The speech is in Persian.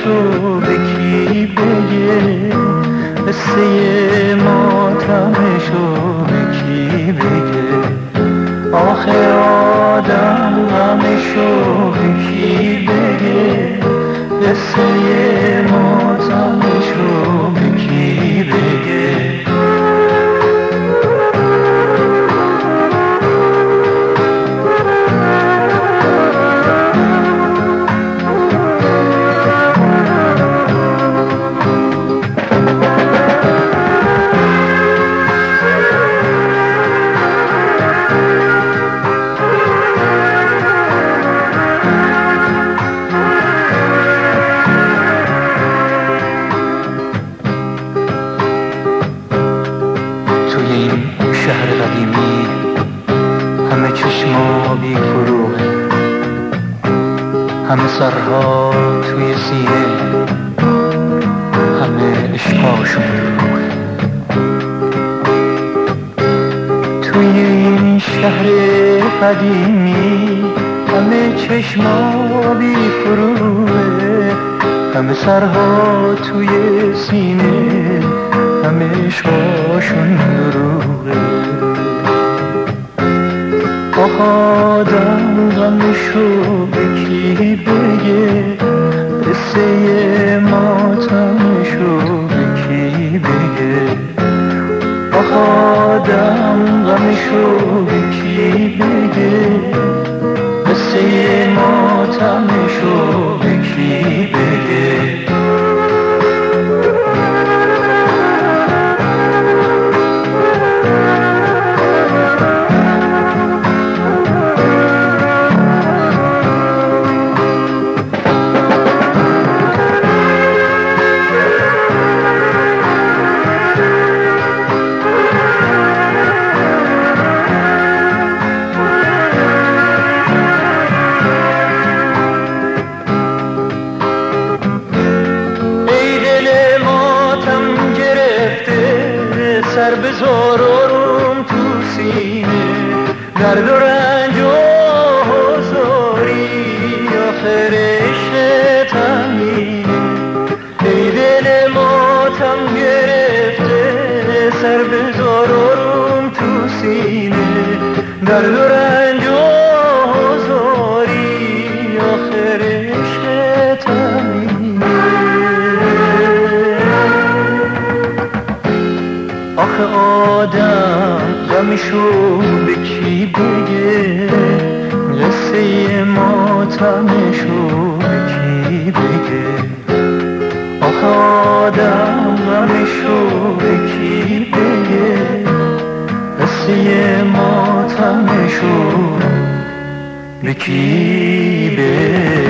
غمشو به کی بگه، قصه ماتمشو به کی بگه. آخه آدم غمشو به کی بگه، قصه ماتمشو به کی بگه. شهر قدیمی همه چشما بی فروغه، همه سرها توی سینه، همه عشقاشون روحه. توی این شهر قدیمی همه چشما بی فروغه، همه سرها توی سینه، همه عشقاشون روغه. آخ آدم غمشو به کی بگه، قصه ماتمشو به کی بگه. آخ آدم غمشو به کی بگه، قصه ماتمشو به کی بگه. سر بزار آروم تو سینه، درد و رنج و آزاری آخر عشق تمینه. ای دل ماتم گرفته، سر بزار آروم تو سینه، درد و رنج و آزاری آخر عشق تمینه. آخه آدم غمشو به کی بگه، قصه ماتمشو به کی بگه. آخه آدم غمشو به کی بگه، قصه ماتمشو به کی بگه.